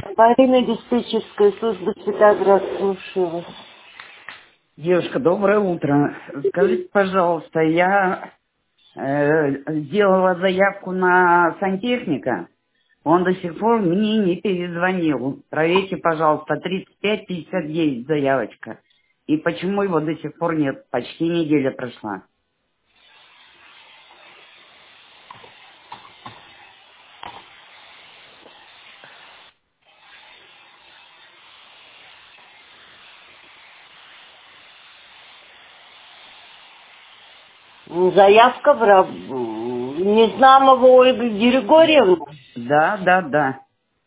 Марина, диспетчерская служба Светоград, слушаю вас. Девушка, доброе утро. Скажите, пожалуйста, я сделала заявку на сантехника. Он до сих пор мне не перезвонил. Проверьте, пожалуйста, 35-59 заявочка. И почему его до сих пор нет? Почти неделя прошла. Заявка Незнамова Ольга Григорьевна. Да.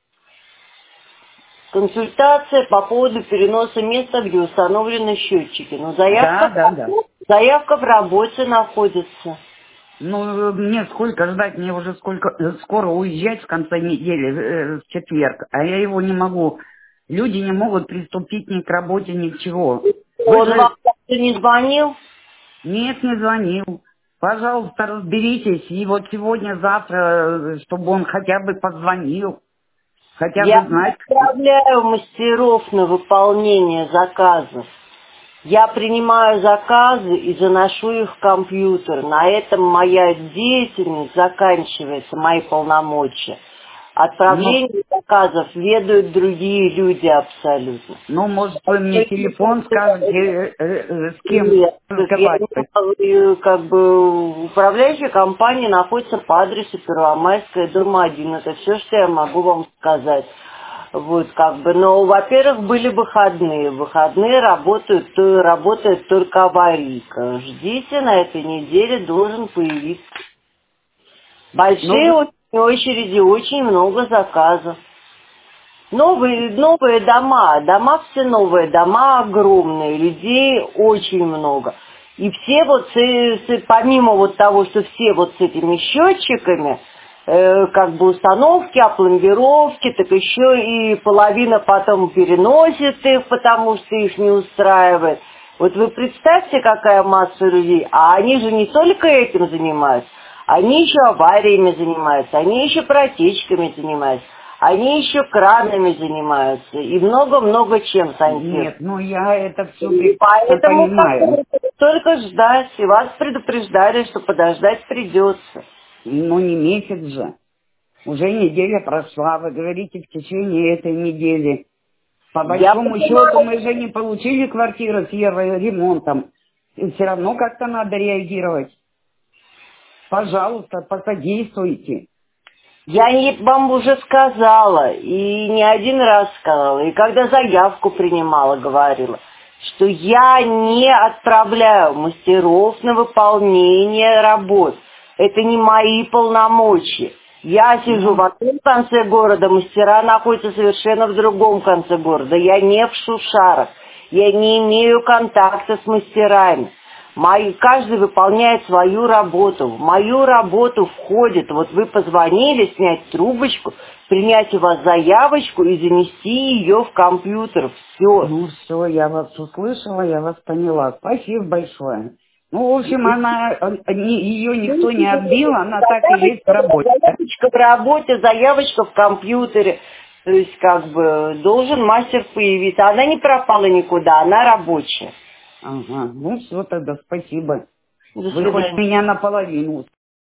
Консультация по поводу переноса места, где установлены счетчики. Но Да. заявка в работе находится. Ну, мне сколько ждать? Мне уже скоро уезжать в конце недели, в четверг. А я его не могу. Люди не могут приступить ни к работе, ни к чего. Вы Он же... вам не звонил? Нет, не звонил. Пожалуйста, разберитесь. И вот сегодня-завтра, чтобы он хотя бы позвонил. Хотя Я бы знать... отправляю мастеров на выполнение заказов. Я принимаю заказы и заношу их в компьютер. На этом моя деятельность заканчивается, мои полномочия. Ну, Отправление заказов ведают другие люди абсолютно. может, вы мне телефон скажете, с кем Нет, я не разговаривать? могу, как бы управляющая компания находится по адресу Первомайская, дом 1. Это все, что я могу вам сказать. Вот, как бы, но, во-первых, были выходные. В выходные работает только аварийка. Ждите, на этой неделе должен появиться. Большие Ну, очереди, очень много заказов. Новые дома все новые, дома огромные, людей очень много. И все вот, помимо вот того, что все вот с этими счетчиками, как бы установки, опломбировки, так еще и половина потом переносит их, потому что их не устраивает. Вот вы представьте, какая масса людей, а они же не только этим занимаются, они еще авариями занимаются, они еще протечками занимаются. Они еще кранами занимаются и много-много чем сантехникой. нет, я это все И прекрасно поэтому понимаю. только ждать. И вас предупреждали, что подождать придется. Не месяц же. Уже неделя прошла, вы говорите, в течение этой недели. По Я большому счету понимаю. мы же не получили квартиру с ремонтом. И все равно как-то надо реагировать. Пожалуйста, посодействуйте. Вам уже сказала, и не один раз сказала, и когда заявку принимала, говорила, что я не отправляю мастеров на выполнение работ. Это не мои полномочия. Я сижу в Ну, одном конце города, мастера находятся совершенно в другом конце города. Я не в Шушарах, я не имею контакта с мастерами. Каждый выполняет свою работу. В мою работу входит, вот вы позвонили, снять трубочку, принять у вас заявочку и занести ее в компьютер. Все. все, я вас услышала, я вас поняла. Спасибо большое. В общем, ее никто не отбил, она так и есть в работе. Да? Заявочка в работе, заявочка в компьютере. То есть, как бы, должен мастер появиться. Она не пропала никуда, она рабочая. Ага, все тогда, спасибо. До Вы хоть свидания. меня наполовину